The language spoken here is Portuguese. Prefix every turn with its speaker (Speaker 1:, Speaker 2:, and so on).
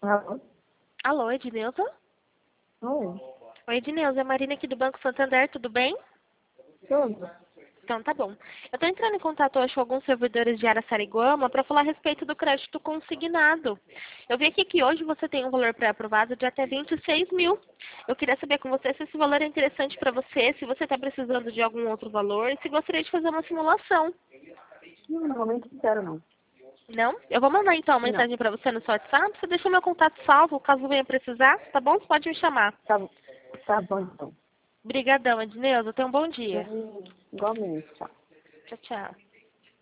Speaker 1: Alô?
Speaker 2: Alô, Edneuza?
Speaker 1: Oi.
Speaker 2: Oi, Edneuza, é a Marina aqui do Banco Santander, tudo bem?
Speaker 1: Tudo?
Speaker 2: Então tá bom. Eu tô entrando em contato hoje com alguns servidores de Araçariguama para falar a respeito do crédito consignado. Eu vi aqui que hoje você tem um valor pré-aprovado de até 26 mil. Eu queria saber com você se esse valor é interessante para você, se você está precisando de algum outro valor e se gostaria de fazer uma simulação.
Speaker 1: Não, no momento não quero, não.
Speaker 2: Não? Eu vou mandar então uma
Speaker 1: Não.
Speaker 2: mensagem para você no seu WhatsApp. Você deixa o meu contato salvo, caso venha precisar, tá bom? Você pode me chamar.
Speaker 1: Tá, tá bom, então.
Speaker 2: Obrigadão, Edneuza. Tenha um bom dia.
Speaker 1: Igualmente, tchau.
Speaker 2: Tchau, tchau.